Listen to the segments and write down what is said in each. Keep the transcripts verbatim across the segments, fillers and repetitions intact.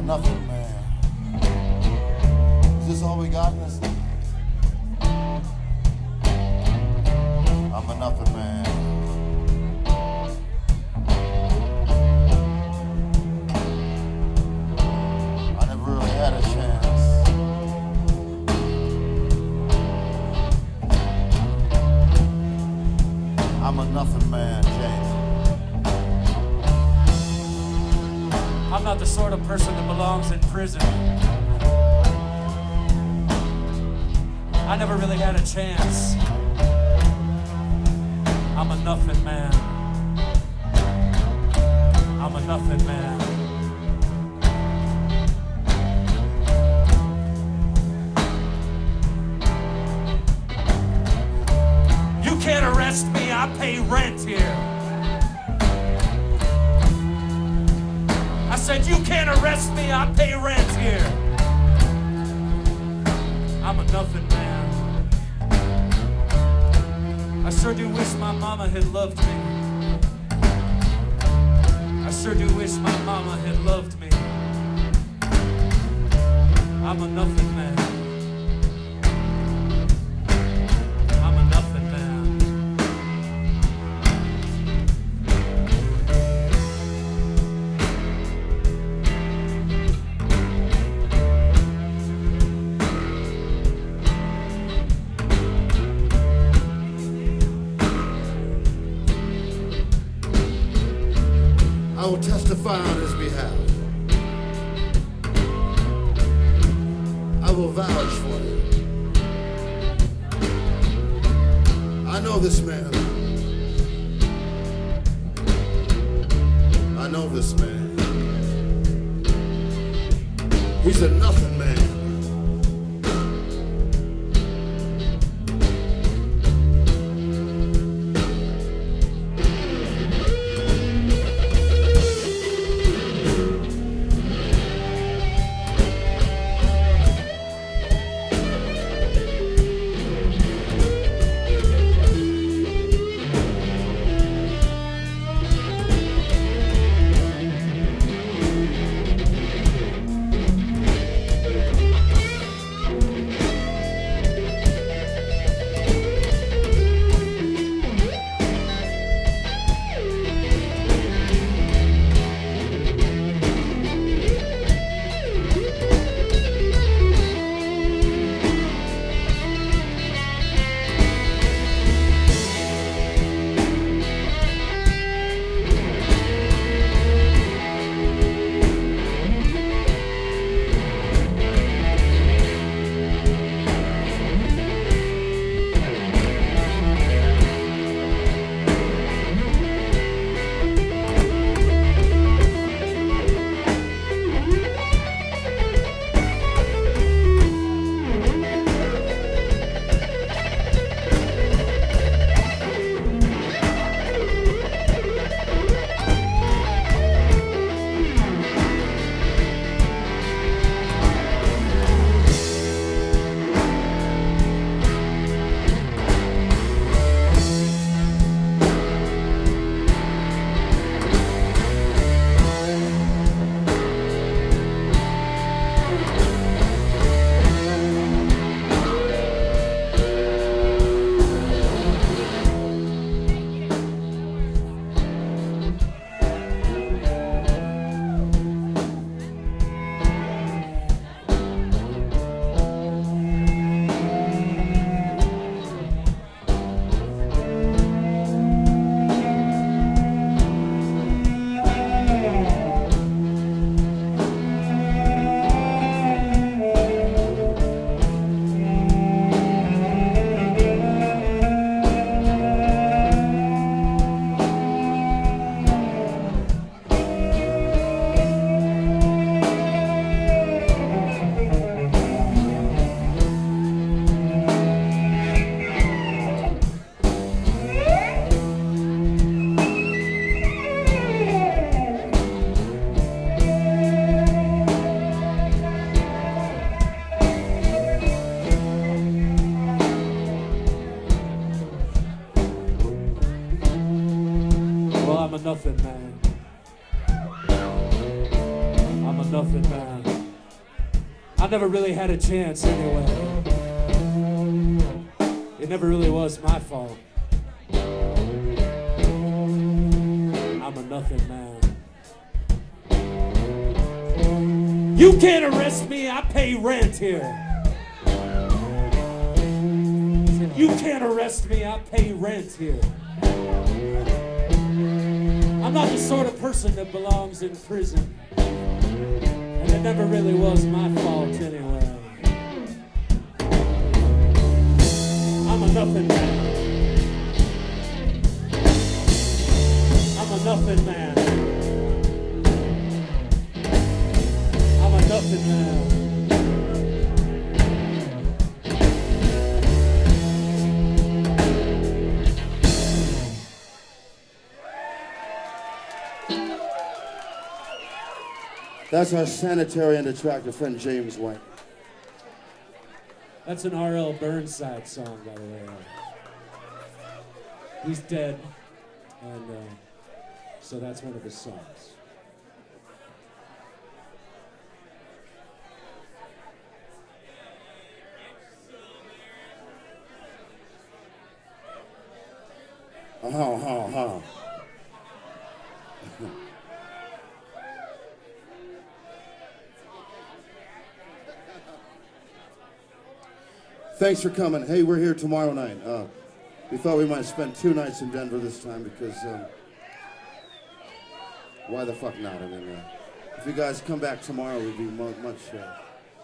nothing man. Is this all we got in this thing? I'm a nothing man. I never really had a chance. I'm a nothing man, James. I'm not the sort of person that belongs in prison. I never really had a chance. I'm a nothing man. I'm a nothing man. You can't arrest me, I pay rent here. I said, you can't arrest me, I pay rent here. I'm a nothing man. I sure do wish my mama had loved me. I sure do wish my mama had loved me. I'm a nothing man. I'm a nothing man. I will testify on his behalf. I will vouch for him. I know this man. I know this man. He's a nothing man. I'm a nothing man. I'm a nothing man. I never really had a chance anyway. It never really was my fault. I'm a nothing man. You can't arrest me, I pay rent here. You can't arrest me, I pay rent here. I'm not the sort of person that belongs in prison. And it never really was my fault anyway. I'm a nothing man. I'm a nothing man. I'm a nothing man. That's our sanitary and attractive friend James White. That's an R L Burnside song, by the way. He's dead, and uh, so that's one of his songs. Ha ha ha. Thanks for coming. Hey, we're here tomorrow night. Uh, we thought we might spend two nights in Denver this time because, um, why the fuck not? I mean, uh, if you guys come back tomorrow, we'd be mo much. Uh,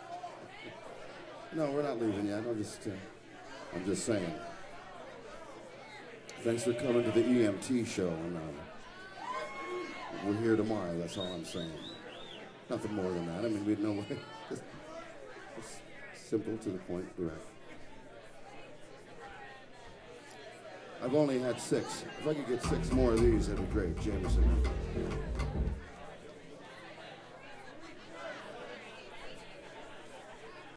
no, we're not leaving yet. I'm just, uh, I'm just saying. Thanks for coming to the E M T show, and uh, we're here tomorrow. That's all I'm saying. Nothing more than that. I mean, we know. Just, just simple, to the point, direct. I've only had six. If I could get six more of these, that'd be great, Jameson.